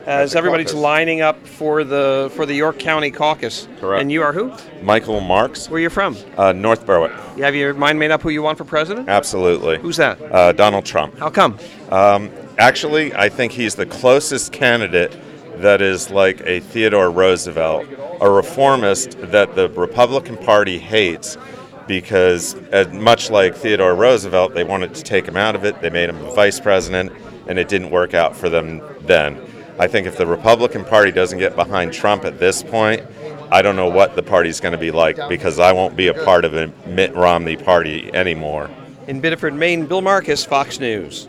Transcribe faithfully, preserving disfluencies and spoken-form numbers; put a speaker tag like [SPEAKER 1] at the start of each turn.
[SPEAKER 1] As everybody's lining up for the for the York County caucus.
[SPEAKER 2] Correct.
[SPEAKER 1] And you are who?
[SPEAKER 2] Michael Marks.
[SPEAKER 1] Where are you from?
[SPEAKER 2] Uh, North Berwick.
[SPEAKER 1] You have your mind made up who you want for president?
[SPEAKER 2] Absolutely.
[SPEAKER 1] Who's that?
[SPEAKER 2] Uh, Donald Trump.
[SPEAKER 1] How come?
[SPEAKER 2] Um, actually, I think he's the closest candidate that is like a Theodore Roosevelt, a reformist that the Republican Party hates because, uh, much like Theodore Roosevelt, they wanted to take him out of it. They made him a vice president, and it didn't work out for them then. I think if the Republican Party doesn't get behind Trump at this point, I don't know what the party's going to be like because I won't be a part of a Mitt Romney party anymore.
[SPEAKER 1] In Biddeford, Maine, Bill Marcus, Fox News.